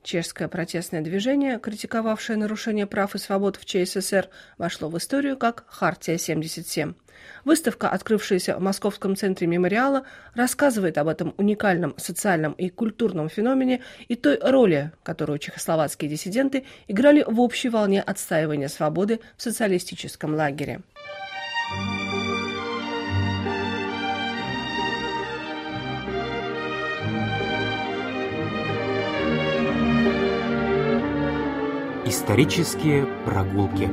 Чешское протестное движение, критиковавшее нарушение прав и свобод в ЧССР, вошло в историю как «Хартия-77». Выставка, открывшаяся в Московском центре мемориала, рассказывает об этом уникальном социальном и культурном феномене и той роли, которую чехословацкие диссиденты играли в общей волне отстаивания свободы в социалистическом лагере. Исторические прогулки.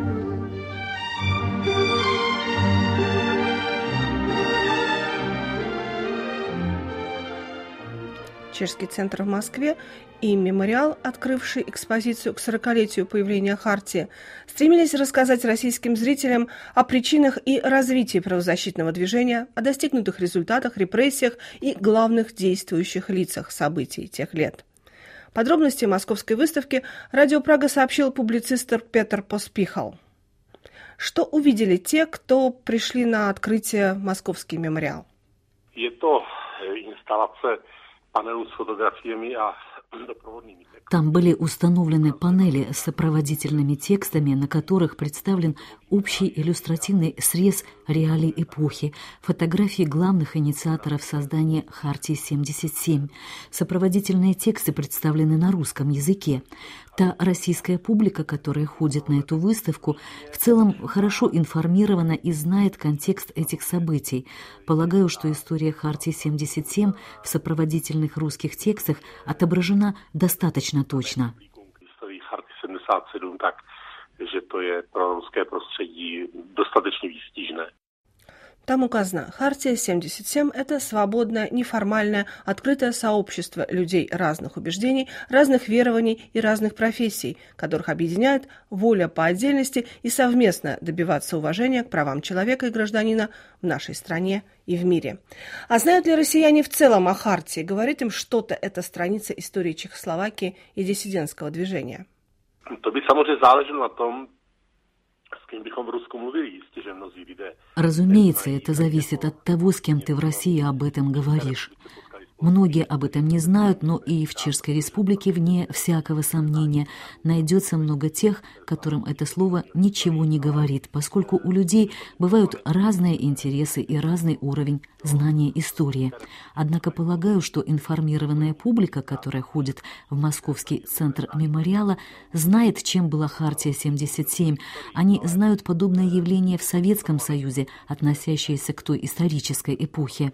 Чешский центр в Москве и мемориал, открывший экспозицию к 40-летию появления Хартии, стремились рассказать российским зрителям о причинах и развитии правозащитного движения, о достигнутых результатах, репрессиях и главных действующих лицах событий тех лет. Подробности московской выставки Радио Прага сообщил публицист Петр Поспихал. Что увидели те, кто пришли на открытие в Московский мемориал? Это инсталляция панелу с фотографиями допроводными. Там были установлены панели с сопроводительными текстами, на которых представлен общий иллюстративный срез реалий эпохи, фотографии главных инициаторов создания Хартии-77. Сопроводительные тексты представлены на русском языке. Та российская публика, которая ходит на эту выставку, в целом хорошо информирована и знает контекст этих событий. Полагаю, что история Хартии-77 в сопроводительных русских текстах отображена достаточно точно. Истории Хартии-77, так, že to je pro ruské prostředí dostatečně výstižné. Там указано, Хартия-77 – это свободное, неформальное, открытое сообщество людей разных убеждений, разных верований и разных профессий, которых объединяет воля по отдельности и совместно добиваться уважения к правам человека и гражданина в нашей стране и в мире. А знают ли россияне в целом о Хартии? Говорит им что-то эта страница истории Чехословакии и диссидентского движения? To by samozřejmě záleželo na tom, с кем bychom v Rusku mluvili, jistě, že mnozí lidé. Разумеется, это зависит от того, с кем ты в России об этом говоришь. Многие об этом не знают, но и в Чешской Республике, вне всякого сомнения, найдется много тех, которым это слово ничего не говорит, поскольку у людей бывают разные интересы и разный уровень знания истории. Однако полагаю, что информированная публика, которая ходит в Московский центр мемориала, знает, чем была Хартия-77. Они знают подобные явления в Советском Союзе, относящиеся к той исторической эпохе.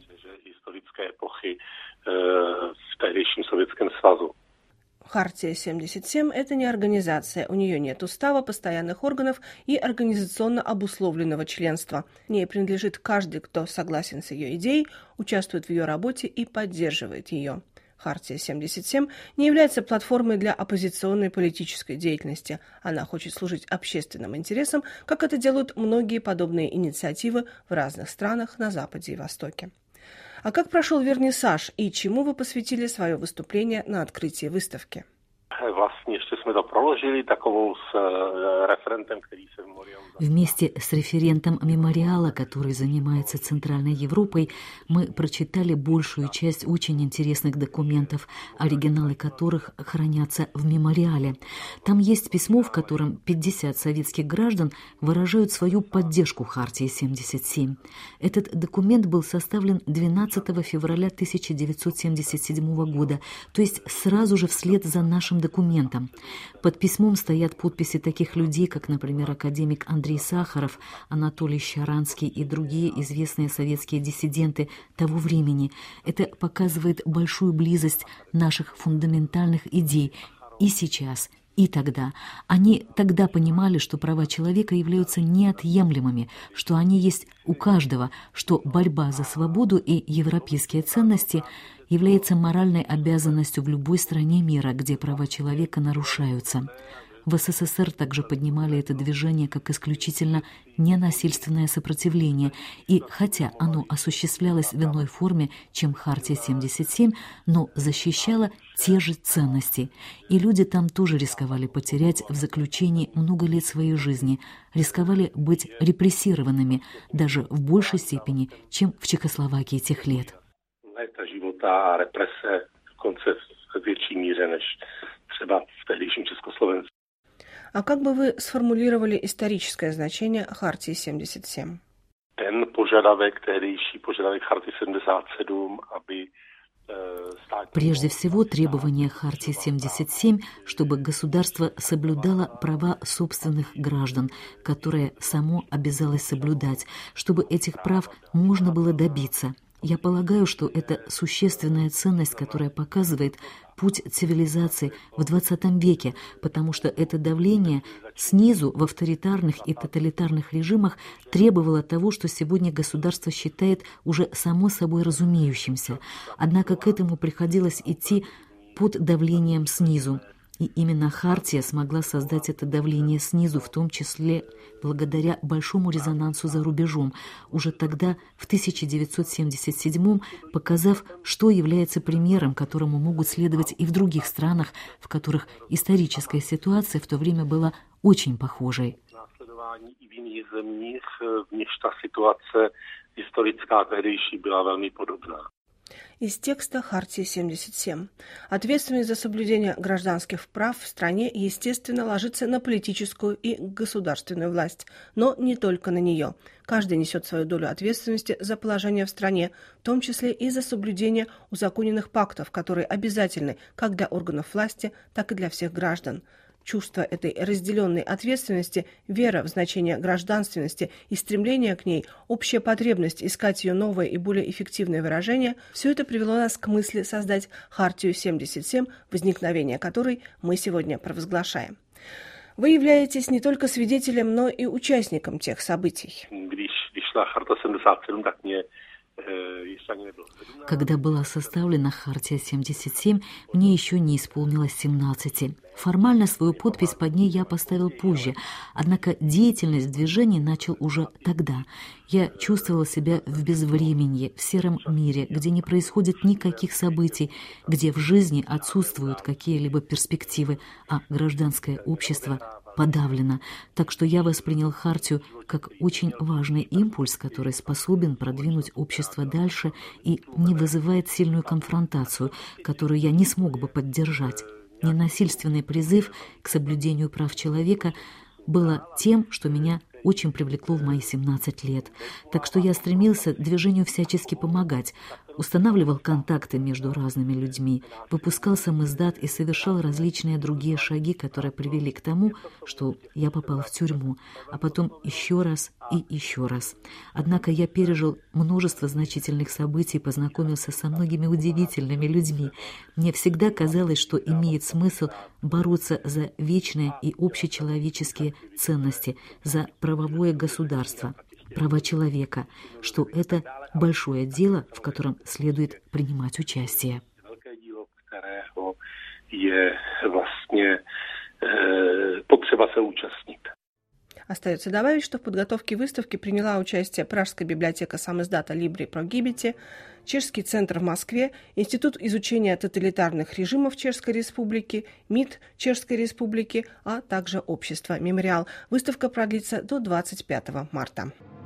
В теhdejším Советском Союзе. Хартия-77 – это не организация, у нее нет устава, постоянных органов и организационно обусловленного членства. В ней принадлежит каждый, кто согласен с ее идеей, участвует в ее работе и поддерживает ее. Хартия-77 не является платформой для оппозиционной политической деятельности. Она хочет служить общественным интересам, как это делают многие подобные инициативы в разных странах на Западе и Востоке. А как прошел вернисаж и чему вы посвятили свое выступление на открытии выставки? Vlastně ještě jsme to proložili takovou s referentem, který se memoriál. Вместе с референтом мемориала, который занимается Центральной Европой, мы прочитали большую часть очень интересных документов, оригиналы которых хранятся в мемориале. Там есть письмо, в котором 50 советских граждан выражают свою поддержку Хартии-77. Этот документ был составлен 12 февраля 1977 года, то есть сразу же вслед за нашим документом. Под письмом стоят подписи таких людей, как, например, академик Андрей Сахаров, Анатолий Щаранский и другие известные советские диссиденты того времени. Это показывает большую близость наших фундаментальных идей и сейчас, и тогда. Они тогда понимали, что права человека являются неотъемлемыми, что они есть у каждого, что борьба за свободу и европейские ценности является моральной обязанностью в любой стране мира, где права человека нарушаются. В СССР также поднимали это движение как исключительно ненасильственное сопротивление, и хотя оно осуществлялось в иной форме, чем Хартия-77, но защищало те же ценности. И люди там тоже рисковали потерять в заключении много лет своей жизни, рисковали быть репрессированными даже в большей степени, чем в Чехословакии тех лет. Léta života a represe dokonce v větší míře než v třeba v tehdejším Československu. А как бы вы сформулировали историческое значение Хартии 77? Ten požadavek, tehdejší požadavek Charty 77, aby Прежде всего, требование Хартии 77, чтобы государство соблюдало права собственных граждан, которые само обязалось соблюдать, чтобы этих прав можно было добиться. Я полагаю, что это существенная ценность, которая показывает путь цивилизации в XX веке, потому что это давление снизу в авторитарных и тоталитарных режимах требовало того, что сегодня государство считает уже само собой разумеющимся. Однако к этому приходилось идти под давлением снизу. И именно Хартия смогла создать это давление снизу, в том числе благодаря большому резонансу за рубежом, уже тогда, в 1977-м, показав, что является примером, которому могут следовать и в других странах, в которых историческая ситуация в то время была очень похожей. I v jiných zemích, v nichž ta situace historická tehdejší byla velmi podobná. Из текста Хартии 77. Ответственность за соблюдение гражданских прав в стране, естественно, ложится на политическую и государственную власть, но не только на нее. Каждый несет свою долю ответственности за положение в стране, в том числе и за соблюдение узаконенных пактов, которые обязательны как для органов власти, так и для всех граждан. Чувство этой разделенной ответственности, вера в значение гражданственности и стремление к ней, общая потребность искать ее новое и более эффективное выражение – все это привело нас к мысли создать Хартию 77, возникновение которой мы сегодня провозглашаем. Вы являетесь не только свидетелем, но и участником тех событий. Когда была составлена Хартия 77, мне еще не исполнилось 17. Формально свою подпись под ней я поставил позже, однако деятельность в движении начал уже тогда. Я чувствовала себя в безвременье, в сером мире, где не происходит никаких событий, где в жизни отсутствуют какие-либо перспективы, а гражданское общество подавлено. Так что я воспринял Хартию как очень важный импульс, который способен продвинуть общество дальше и не вызывает сильную конфронтацию, которую я не смог бы поддержать. Ненасильственный призыв к соблюдению прав человека было тем, что меня очень привлекло в мои 17 лет. Так что я стремился движению всячески помогать, устанавливал контакты между разными людьми, выпускал самиздат и совершал различные другие шаги, которые привели к тому, что я попал в тюрьму, а потом еще раз и еще раз. Однако я пережил множество значительных событий, познакомился со многими удивительными людьми. Мне всегда казалось, что имеет смысл бороться за вечные и общечеловеческие ценности, за правовое государство, права человека, что это большое дело, в котором следует принимать участие. Остается добавить, что в подготовке выставки приняла участие Пражская библиотека самиздата Libri Progibiti, Чешский центр в Москве, Институт изучения тоталитарных режимов Чешской Республики, МИД Чешской Республики, а также общество «Мемориал». Выставка продлится до 25 марта.